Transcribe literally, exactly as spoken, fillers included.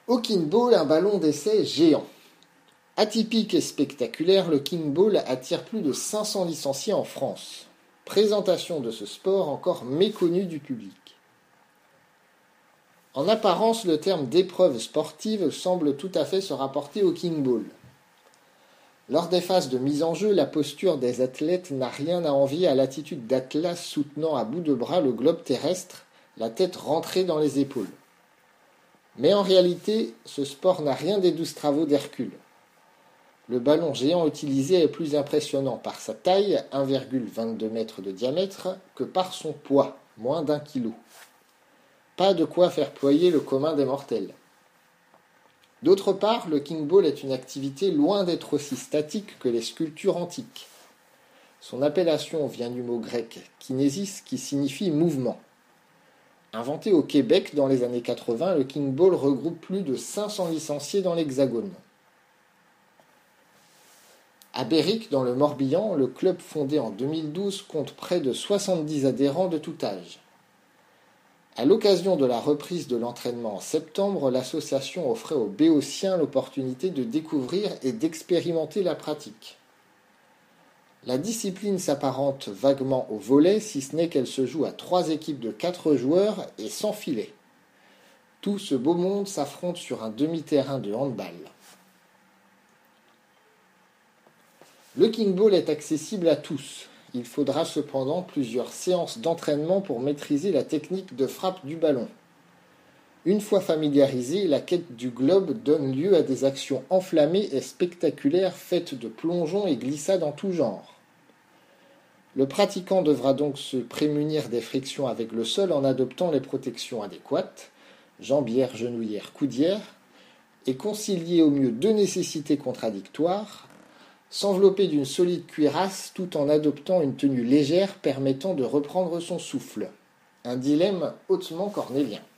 Au King-Ball, un ballon d'essai géant. Atypique et spectaculaire, le King-Ball attire plus de cinq cents licenciés en France. Présentation de ce sport encore méconnu du public. En apparence, le terme d'épreuve sportive semble tout à fait se rapporter au King-Ball. Lors des phases de mise en jeu, la posture des athlètes n'a rien à envier à l'attitude d'Atlas soutenant à bout de bras le globe terrestre, la tête rentrée dans les épaules. Mais en réalité, ce sport n'a rien des douze travaux d'Hercule. Le ballon géant utilisé est plus impressionnant par sa taille, un virgule vingt-deux mètres de diamètre, que par son poids, moins d'un kilo. Pas de quoi faire ployer le commun des mortels. D'autre part, le King-Ball est une activité loin d'être aussi statique que les sculptures antiques. Son appellation vient du mot grec kinésis qui signifie mouvement. Inventé au Québec dans les années quatre-vingts, le King-Ball regroupe plus de cinq cents licenciés dans l'Hexagone. À Béric, dans le Morbihan, le club fondé en deux mille douze compte près de soixante-dix adhérents de tout âge. À l'occasion de la reprise de l'entraînement en septembre, l'association offrait aux Béotiens l'opportunité de découvrir et d'expérimenter la pratique. La discipline s'apparente vaguement au volley, si ce n'est qu'elle se joue à trois équipes de quatre joueurs et sans filet. Tout ce beau monde s'affronte sur un demi-terrain de handball. Le King-Ball est accessible à tous. Il faudra cependant plusieurs séances d'entraînement pour maîtriser la technique de frappe du ballon. Une fois familiarisé, la quête du globe donne lieu à des actions enflammées et spectaculaires faites de plongeons et glissades en tout genre. Le pratiquant devra donc se prémunir des frictions avec le sol en adoptant les protections adéquates, jambières, genouillères, coudières, et concilier au mieux deux nécessités contradictoires, s'envelopper d'une solide cuirasse tout en adoptant une tenue légère permettant de reprendre son souffle. Un dilemme hautement cornélien.